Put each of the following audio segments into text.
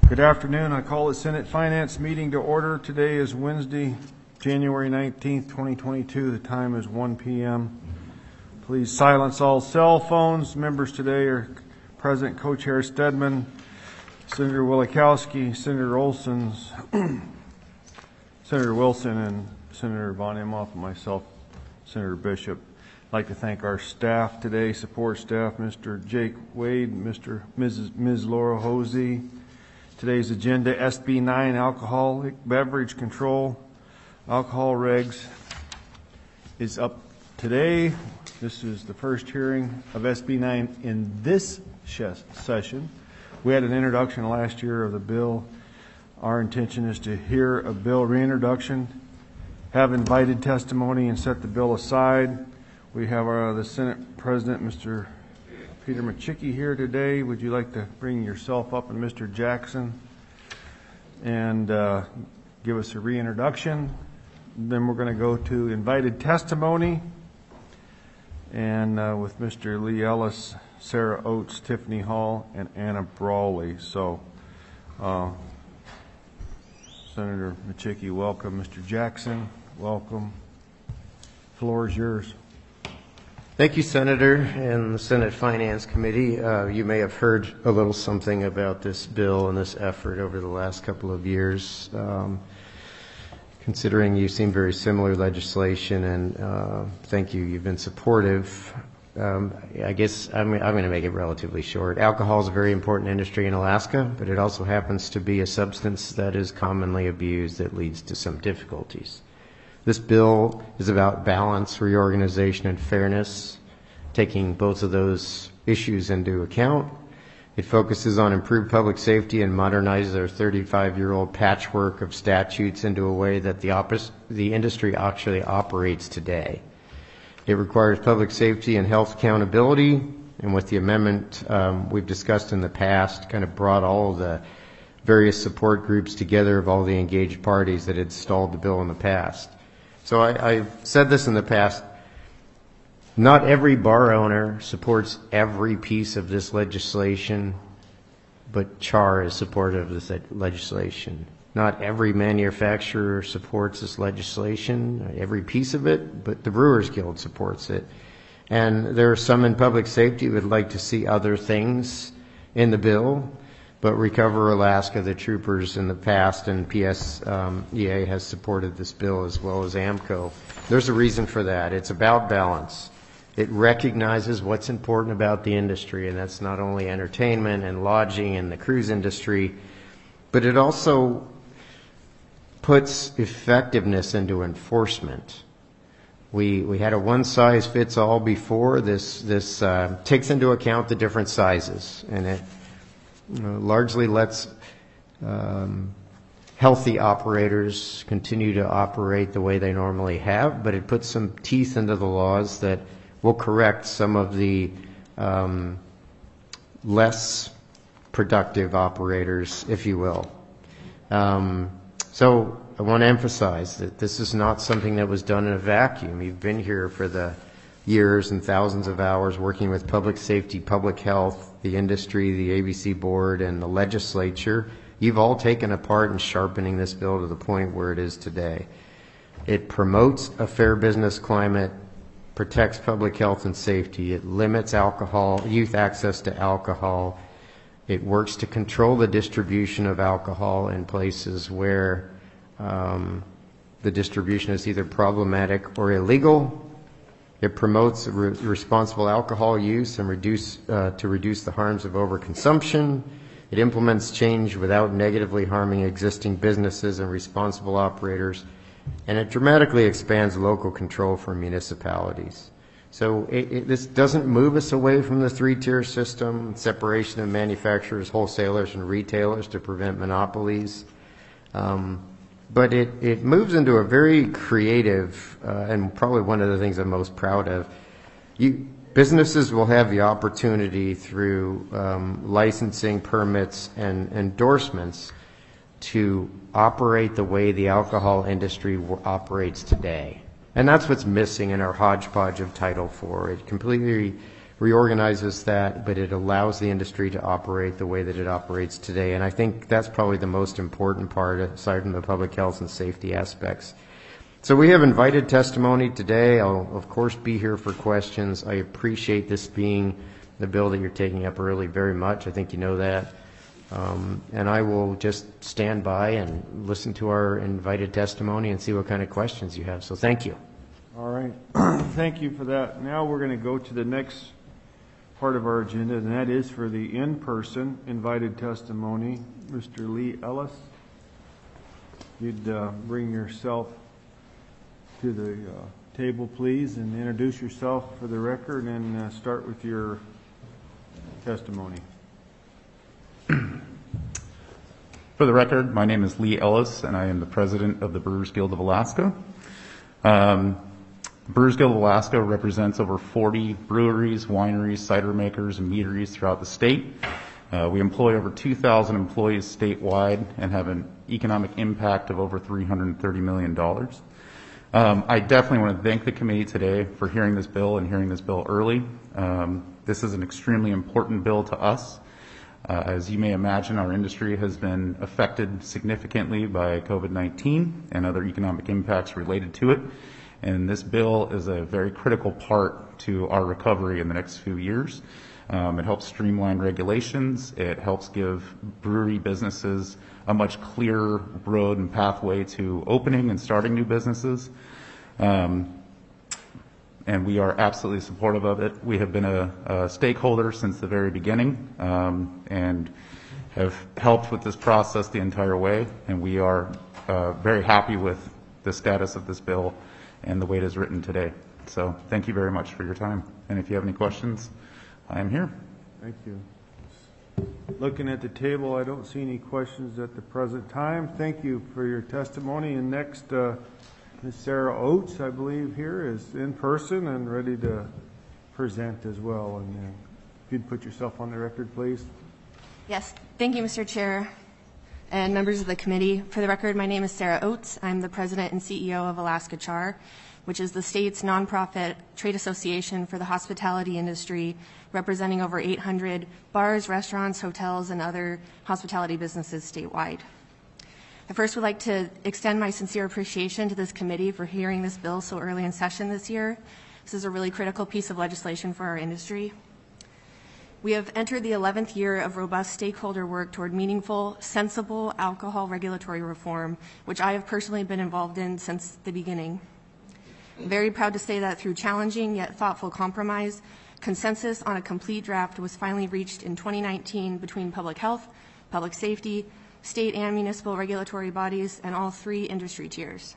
Good afternoon. I call the Senate Finance meeting to order. Today is Wednesday, January 19th, 2022. The time is 1 p.m. Please silence all cell phones. Members today are President Co-Chair Stedman, Senator Wielechowski, Senator Olson, Senator Wilson, and Senator Von Imhoff, and myself, Senator Bishop. I'd like to thank our staff today, support staff, Mr. Jake Wade, Ms. Laura Hosey. Today's agenda, SB 9, alcoholic beverage control, alcohol regs, is up today. This is the first hearing of SB 9 in this session. We had an introduction last year of the bill. Our intention is to hear a bill reintroduction, have invited testimony, and set the bill aside. We have the Senate President, Mr. Peter Machicki, here today. Would you like to bring yourself up, and Mr. Jackson, and give us a reintroduction? Then we're going to go to invited testimony, and with Mr. Lee Ellis, Sarah Oates, Tiffany Hall, and Anna Brawley. So, Senator Machicki, welcome. Mr. Jackson, welcome. The floor is yours. Thank you, Senator, and the Senate Finance Committee. You may have heard a little something about this bill and this effort over the last couple of years. Considering you've seen very similar legislation, and thank you, you've been supportive. I guess I'm going to make it relatively short. Alcohol is a very important industry in Alaska, but it also happens to be a substance that is commonly abused that leads to some difficulties. This bill is about balance, reorganization, and fairness, taking both of those issues into account. It focuses on improved public safety and modernizes our 35-year-old patchwork of statutes into a way that the industry actually operates today. It requires public safety and health accountability, and with the amendment we've discussed in the past, kind of brought all of the various support groups together of all the engaged parties that had stalled the bill in the past. So I've said this in the past, not every bar owner supports every piece of this legislation, but CHAR is supportive of this legislation. Not every manufacturer supports this legislation, every piece of it, but the Brewers Guild supports it. And there are some in public safety who would like to see other things in the bill, but Recover Alaska, the troopers in the past, and PSEA has supported this bill as well as AMCO. There's a reason for that. It's about balance. It recognizes what's important about the industry, and that's not only entertainment and lodging and the cruise industry, but it also puts effectiveness into enforcement. We had a one-size-fits-all before. This takes into account the different sizes, and it largely lets healthy operators continue to operate the way they normally have, but it puts some teeth into the laws that will correct some of the less productive operators, if you will. So I want to emphasize that this is not something that was done in a vacuum. You've been here for the years and thousands of hours working with public safety, public health, the industry, the ABC board, and the legislature. You've all taken a part in sharpening this bill to the point where it is today. It promotes a fair business climate, protects public health and safety. It limits youth access to alcohol. It works to control the distribution of alcohol in places where the distribution is either problematic or illegal. It promotes responsible alcohol use and to reduce the harms of overconsumption. It implements change without negatively harming existing businesses and responsible operators. And it dramatically expands local control for municipalities. So this doesn't move us away from the three-tier system, separation of manufacturers, wholesalers, and retailers to prevent monopolies. But it moves into a very creative, and probably one of the things I'm most proud of. Businesses will have the opportunity through licensing, permits, and endorsements to operate the way the alcohol industry operates today. And that's what's missing in our hodgepodge of Title IV. It completely reorganizes that, but it allows the industry to operate the way that it operates today. And I think that's probably the most important part, aside from the public health and safety aspects. So we have invited testimony today. I'll, of course, be here for questions. I appreciate this being the bill that you're taking up early very much. I think you know that. And I will just stand by and listen to our invited testimony and see what kind of questions you have. So thank you. All right. Thank you for that. Now we're going to go to the next part of our agenda, and that is for the in-person invited testimony. Mr. Lee Ellis, you'd bring yourself to the table, please, and introduce yourself for the record and start with your testimony. For the record, my name is Lee Ellis, and I am the president of the Brewers Guild of Alaska. Brewers Guild of Alaska represents over 40 breweries, wineries, cider makers, and meaderies throughout the state. We employ over 2,000 employees statewide and have an economic impact of over $330 million. I definitely want to thank the committee today for hearing this bill and hearing this bill early. This is an extremely important bill to us. As you may imagine, our industry has been affected significantly by COVID-19 and other economic impacts related to it. And this bill is a very critical part to our recovery in the next few years. It helps streamline regulations. It helps give brewery businesses a much clearer road and pathway to opening and starting new businesses. And we are absolutely supportive of it. We have been a stakeholder since the very beginning and have helped with this process the entire way. And we are very happy with the status of this bill and the way it is written today. So thank you very much for your time. And if you have any questions, I am here. Thank you. Looking at the table, I don't see any questions at the present time. Thank you for your testimony. And next, Ms. Sarah Oates, I believe, here is in person and ready to present as well. And if you'd put yourself on the record, please. Yes. Thank you, Mr. Chair and members of the committee. For the record, my name is Sarah Oates. I'm the president and CEO of Alaska Char, which is the state's nonprofit trade association for the hospitality industry, representing over 800 bars, restaurants, hotels, and other hospitality businesses statewide. I first would like to extend my sincere appreciation to this committee for hearing this bill so early in session this year. This is a really critical piece of legislation for our industry. We have entered the 11th year of robust stakeholder work toward meaningful, sensible alcohol regulatory reform, which I have personally been involved in since the beginning. I'm very proud to say that through challenging yet thoughtful compromise, consensus on a complete draft was finally reached in 2019 between public health, public safety, state and municipal regulatory bodies, and all three industry tiers.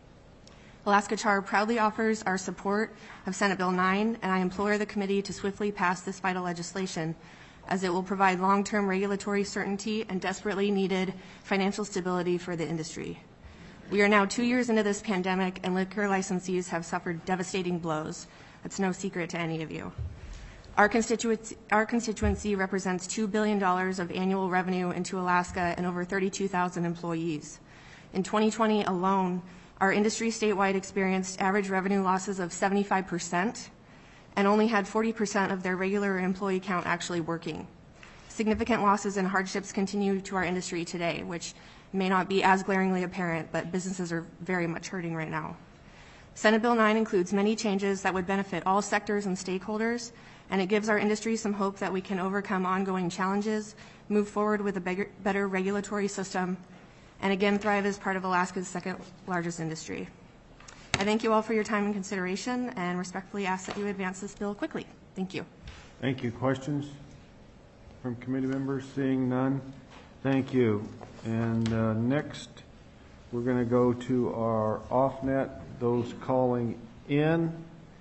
Alaska Char proudly offers our support of Senate Bill 9, and I implore the committee to swiftly pass this vital legislation, as it will provide long-term regulatory certainty and desperately needed financial stability for the industry. We are now 2 years into this pandemic, and liquor licensees have suffered devastating blows. That's no secret to any of you. Our constituency represents $2 billion of annual revenue into Alaska and over 32,000 employees. In 2020 alone, our industry statewide experienced average revenue losses of 75% and only had 40% of their regular employee count actually working. Significant losses and hardships continue to our industry today, which may not be as glaringly apparent, but businesses are very much hurting right now. Senate Bill 9 includes many changes that would benefit all sectors and stakeholders, and it gives our industry some hope that we can overcome ongoing challenges, move forward with a better regulatory system, and again thrive as part of Alaska's second largest industry. I thank you all for your time and consideration, and respectfully ask that you advance this bill quickly. Thank you. Thank you. Questions from committee members? Seeing none, thank you. And next, we're going to go to our off-net, those calling in.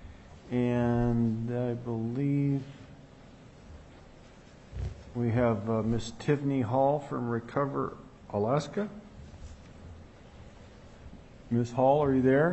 And I believe we have Ms. Tiffany Hall from Recover Alaska. Ms. Hall, are you there?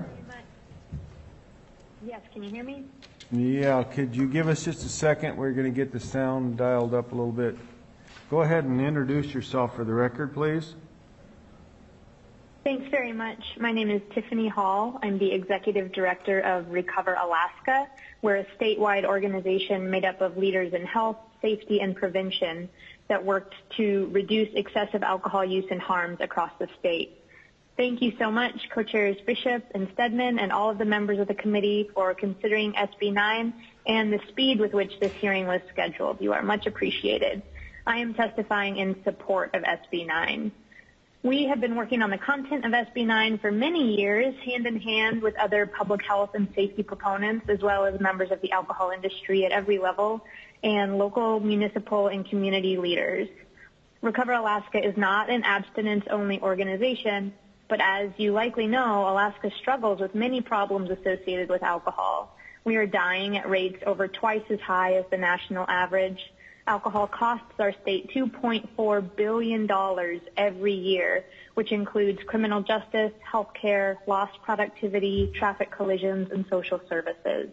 Yes, can you hear me? Yeah, could you give us just a second? We're going to get the sound dialed up a little bit. Go ahead and introduce yourself for the record, please. Thanks very much. My name is Tiffany Hall. I'm the Executive Director of Recover Alaska. We're a statewide organization made up of leaders in health, safety, and prevention that worked to reduce excessive alcohol use and harms across the state. Thank you so much, Co-Chairs Bishop and Stedman and all of the members of the committee for considering SB 9 and the speed with which this hearing was scheduled. You are much appreciated. I am testifying in support of SB 9. We have been working on the content of SB 9 for many years, hand in hand with other public health and safety proponents, as well as members of the alcohol industry at every level, and local, municipal, and community leaders. Recover Alaska is not an abstinence-only organization, but as you likely know, Alaska struggles with many problems associated with alcohol. We are dying at rates over twice as high as the national average. Alcohol costs our state $2.4 billion every year, which includes criminal justice, health care, lost productivity, traffic collisions, and social services.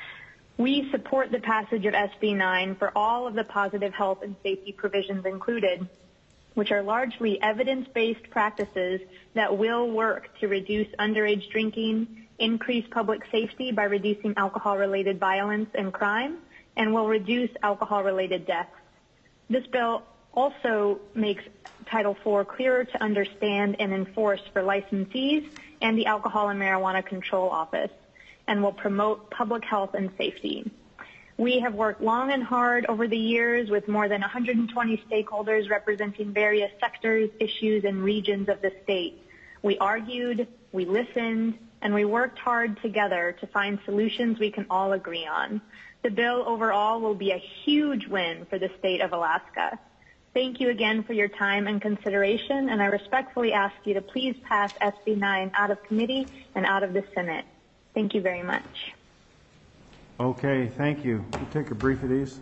We support the passage of SB 9 for all of the positive health and safety provisions included, which are largely evidence-based practices that will work to reduce underage drinking, increase public safety by reducing alcohol-related violence and crime, and will reduce alcohol-related deaths. This bill also makes Title IV clearer to understand and enforce for licensees and the Alcohol and Marijuana Control Office, and will promote public health and safety. We have worked long and hard over the years with more than 120 stakeholders representing various sectors, issues, and regions of the state. We argued, we listened, and we worked hard together to find solutions we can all agree on. The bill overall will be a huge win for the state of Alaska. Thank you again for your time and consideration, and I respectfully ask you to please pass SB 9 out of committee and out of the Senate. Thank you very much. Okay, thank you. We'll take a brief of these.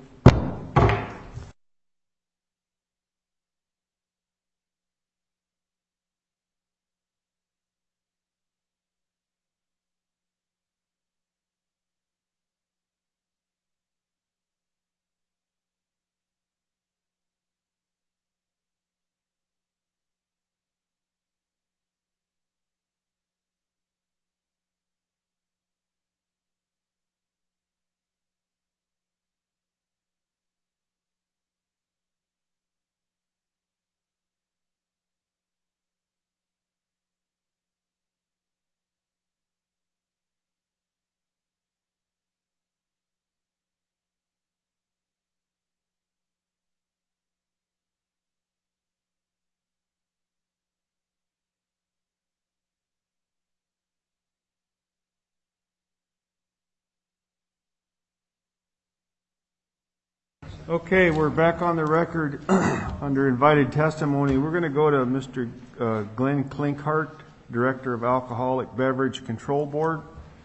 Okay, we're back on the record under invited testimony. We're going to go to Mr. Glenn Klinkhart, Director of Alcoholic Beverage Control Board.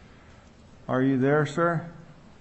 Are you there, sir?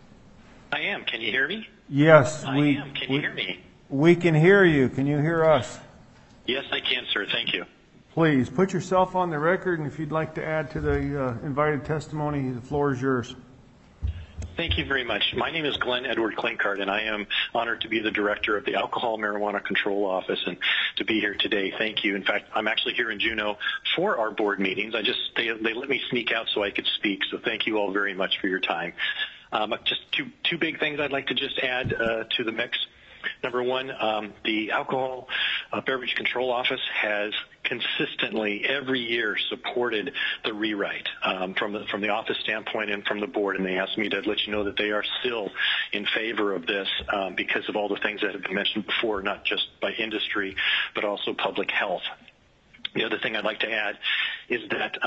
I am. Can you hear me? Yes. I am. Can you hear me? We can hear you. Can you hear us? Yes, I can, sir. Thank you. Please put yourself on the record, and if you'd like to add to the invited testimony, the floor is yours. Thank you very much. My name is Glenn Edward Klinkhart, and I am honored to be the director of the Alcohol Marijuana Control Office and to be here today. Thank you. In fact, I'm actually here in Juneau for our board meetings. They let me sneak out so I could speak, so thank you all very much for your time. Just two big things I'd like to just add to the mix. Number one, the Alcohol Beverage Control Office has consistently every year supported the rewrite from the office standpoint and from the board, and they asked me to let you know that they are still in favor of this because of all the things that have been mentioned before, not just by industry but also public health. The other thing I'd like to add is that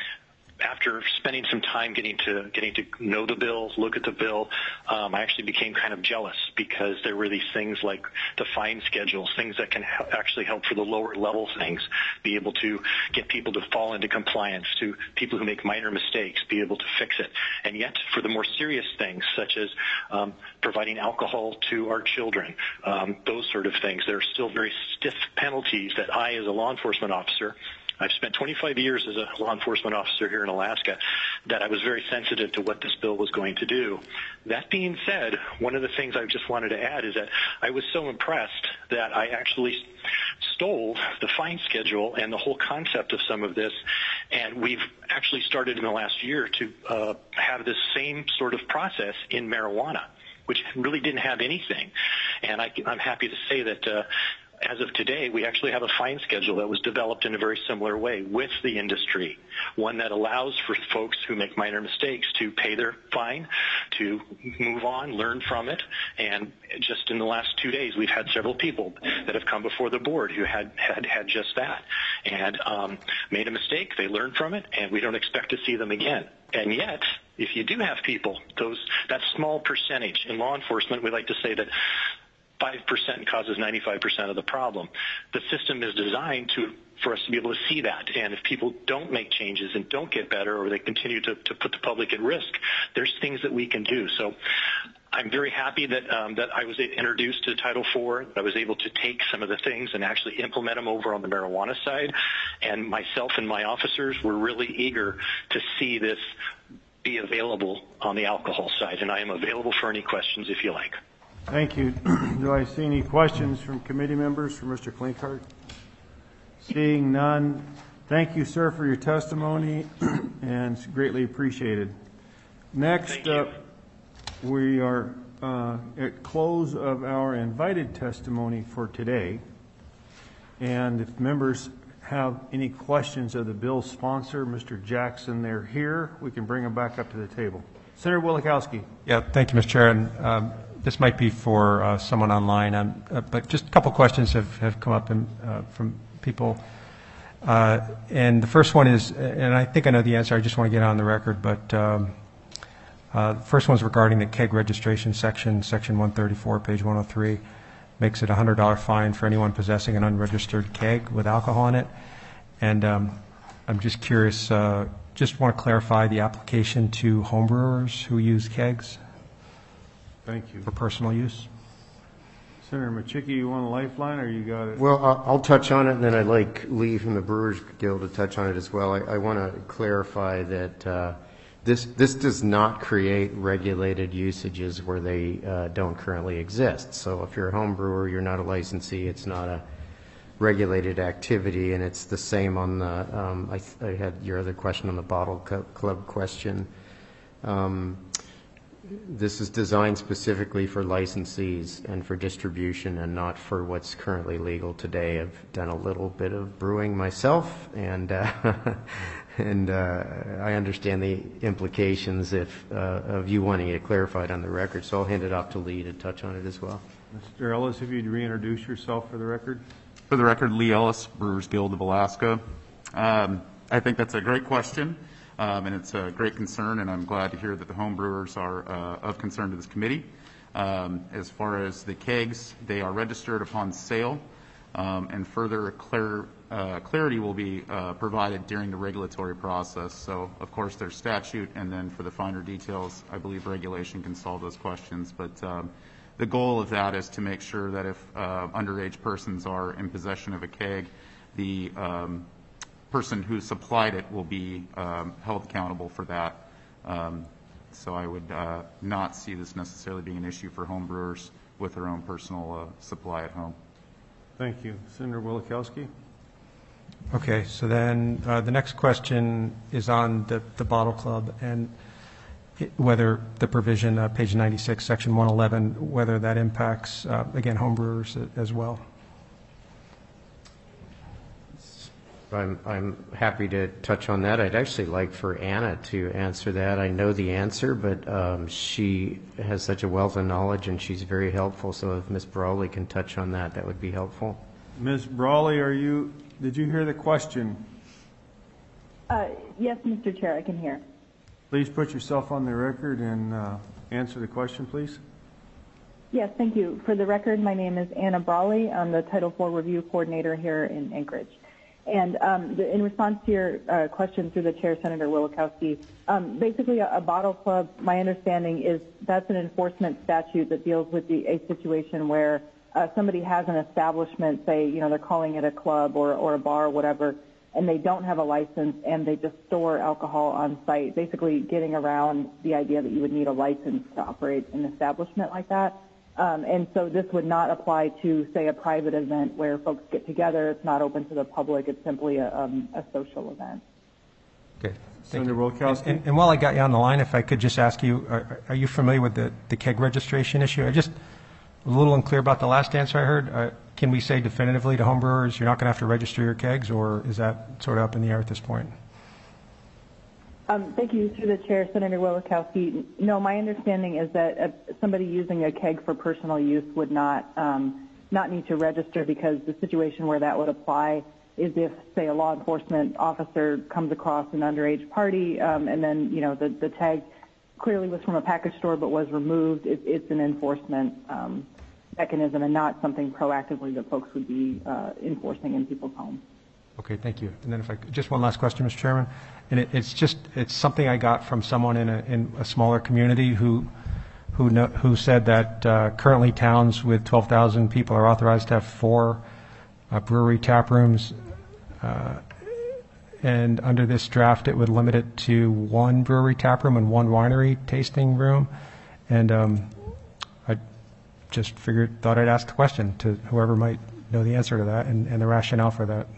after spending some time getting to know the bill, look at the bill, I actually became kind of jealous because there were these things like the fine schedules, things that can actually help for the lower level things, be able to get people to fall into compliance, to people who make minor mistakes, be able to fix it. And yet for the more serious things, such as providing alcohol to our children, those sort of things, there are still very stiff penalties that I, as a law enforcement officer, I've spent 25 years as a law enforcement officer here in Alaska, that I was very sensitive to what this bill was going to do. That being said, one of the things I just wanted to add is that I was so impressed that I actually stole the fine schedule and the whole concept of some of this, and we've actually started in the last year to have this same sort of process in marijuana, which really didn't have anything. And I'm happy to say that as of today, we actually have a fine schedule that was developed in a very similar way with the industry, one that allows for folks who make minor mistakes to pay their fine, to move on, learn from it. And just in the last 2 days, we've had several people that have come before the board who had just that and made a mistake. They learned from it, and we don't expect to see them again. And yet, if you do have people, that small percentage in law enforcement, we like to say that 5% causes 95% of the problem. The system is designed for us to be able to see that. And if people don't make changes and don't get better, or they continue to put the public at risk, there's things that we can do. So I'm very happy that I was introduced to Title IV. I was able to take some of the things and actually implement them over on the marijuana side. And myself and my officers were really eager to see this be available on the alcohol side. And I am available for any questions if you like. Thank you. Do I see any questions from committee members for Mr. Klinkert? Seeing none, thank you, sir, for your testimony, and it's greatly appreciated. Next up, we are at close of our invited testimony for today. And if members have any questions of the bill's sponsor, Mr. Jackson, they're here. We can bring them back up to the table. Senator Wielechowski. Yeah, thank you, Mr. Chair. And this might be for someone online, but just a couple questions have come up from people. And the first one is, and I think I know the answer, I just want to get it on the record, but the first one is regarding the keg registration section 134, page 103, makes it a $100 fine for anyone possessing an unregistered keg with alcohol in it. And I'm just curious, just want to clarify the application to homebrewers who use kegs. Thank you. For personal use. Senator Machicki, you want a lifeline, or you got it? Well, I'll touch on it, and then I'd like Lee from the Brewers Guild to touch on it as well. I want to clarify that this does not create regulated usages where they don't currently exist. So if you're a home brewer, you're not a licensee, it's not a regulated activity, and it's the same on the, I had your other question on the bottle club question. This is designed specifically for licensees and for distribution and not for what's currently legal today. I've done a little bit of brewing myself, and and I understand the implications of you wanting it clarified on the record, so I'll hand it off to Lee to touch on it as well. Mr. Ellis, if you'd reintroduce yourself for the record. For the record, Lee Ellis, Brewers Guild of Alaska. I think that's a great question. And it's a great concern, and I'm glad to hear that the home brewers are of concern to this committee. As far as the kegs, they are registered upon sale, and further clarity will be provided during the regulatory process. So, of course, there's statute, and then for the finer details, I believe regulation can solve those questions. But the goal of that is to make sure that if underage persons are in possession of a keg, the person who supplied it will be held accountable for that. So I would not see this necessarily being an issue for home brewers with their own personal supply at home. Thank you. Senator Wielechowski. Okay, so then the next question is on the bottle club and whether the provision, page 96, section 111, whether that impacts, again, home brewers as well. I'm happy to touch on that. I'd actually like for Anna to answer that. I know the answer, but she has such a wealth of knowledge, and she's very helpful. So if Ms. Brawley can touch on that, that would be helpful. Ms. Brawley, did you hear the question? Yes, Mr. Chair, I can hear. Please put yourself on the record and answer the question, please. Yes, thank you. For the record, my name is Anna Brawley. I'm the Title IV Review Coordinator here in Anchorage. And in response to your question through the chair, Senator Wielechowski, basically a bottle club, my understanding is that's an enforcement statute that deals with a situation where somebody has an establishment, say, they're calling it a club or a bar or whatever, and they don't have a license, and they just store alcohol on site, basically getting around the idea that you would need a license to operate an establishment like that. And so this would not apply to, say, a private event where folks get together. It's not open to the public. It's simply a social event. Okay. Senator Wilkowski. And while I got you on the line, if I could just ask you, are you familiar with the keg registration issue? I just a little unclear about the last answer I heard. Can we say definitively to homebrewers, you're not going to have to register your kegs, or is that sort of up in the air at this point? Thank you, through the chair, Senator Wilkowski. No, my understanding is that somebody using a keg for personal use would not need to register, because the situation where that would apply is if, say, a law enforcement officer comes across an underage party, and then, you know, the tag clearly was from a package store but was removed. It's an enforcement mechanism and not something proactively that folks would be enforcing in people's homes. Okay, thank you. And then if I could, just one last question, Mr. Chairman. And it's something I got from someone in a smaller community who said that currently towns with 12,000 people are authorized to have 4 brewery tap rooms, and under this draft it would limit it to 1 brewery tap room and 1 winery tasting room. And I just thought I'd ask the question to whoever might know the answer to that and the rationale for that.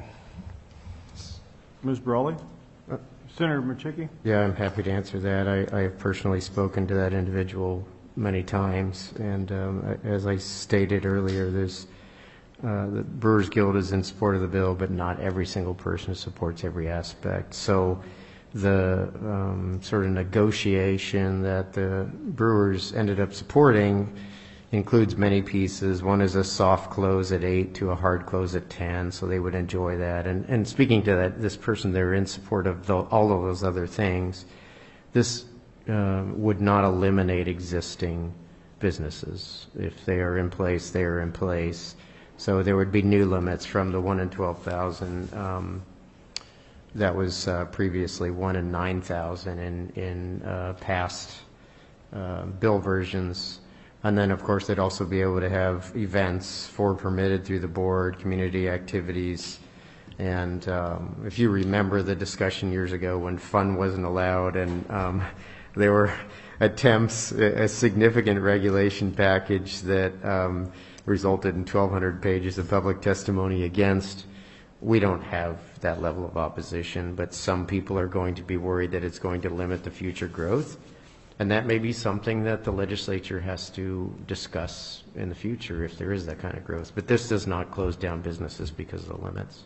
Ms. Brawley? Senator Machicki? Yeah, I'm happy to answer that. I have personally spoken to that individual many times, and as I stated earlier, the Brewers Guild is in support of the bill, but not every single person supports every aspect. So the sort of negotiation that the brewers ended up supporting includes many pieces. One is a soft close at 8 to a hard close at 10, so they would enjoy that. And speaking to this person, they're in support of all of those other things. This would not eliminate existing businesses. If they are in place, they are in place. So there would be new limits from the 1 in 12,000 that was previously 1 in 9,000 in past bill versions. And then, of course, they'd also be able to have events for permitted through the board, community activities. And if you remember the discussion years ago when fun wasn't allowed, and there were attempts, a significant regulation package that resulted in 1,200 pages of public testimony against. We don't have that level of opposition, but some people are going to be worried that it's going to limit the future growth. And that may be something that the legislature has to discuss in the future if there is that kind of growth. But this does not close down businesses because of the limits.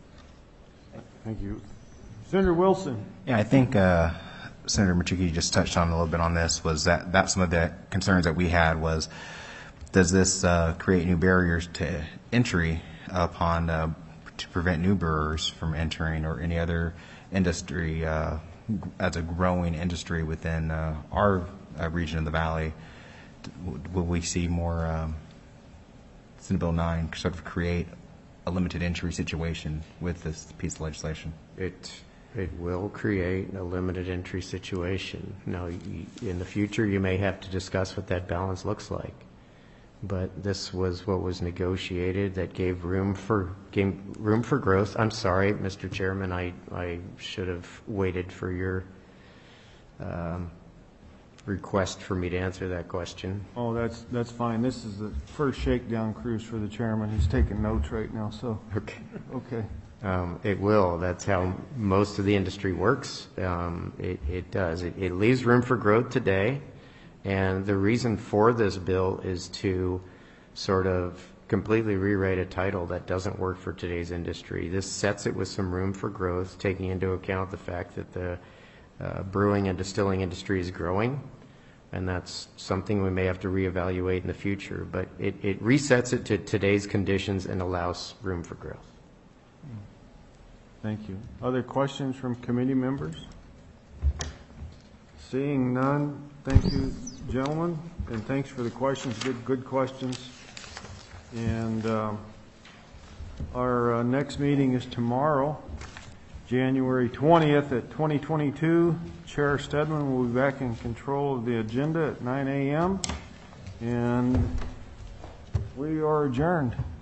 Thank you. Senator Wilson. Yeah, I think Senator Machicki just touched on a little bit on this, was that some of the concerns that we had was, does this create new barriers to entry upon to prevent new brewers from entering, or any other industry as a growing industry within our region of the valley? Will we see more Senate Bill 9 sort of create a limited entry situation with this piece of legislation? It will create a limited entry situation. Now, in the future, you may have to discuss what that balance looks like. But this was what was negotiated that gave room for growth. I'm sorry, Mr. Chairman, I should have waited for your request for me to answer that question. Oh, that's fine. This is the first shakedown cruise for the chairman. He's taking notes right now, so. Okay. It will. That's how most of the industry works. It does. It leaves room for growth today. And the reason for this bill is to sort of completely rewrite a title that doesn't work for today's industry. This sets it with some room for growth, taking into account the fact that the brewing and distilling industry is growing, and that's something we may have to reevaluate in the future. But it resets it to today's conditions and allows room for growth. Thank you. Other questions from committee members? Seeing none, thank you, gentlemen, and thanks for the questions. Good questions. And our next meeting is tomorrow, January 20th at 2022. Chair Stedman will be back in control of the agenda at 9 a.m. and we are adjourned.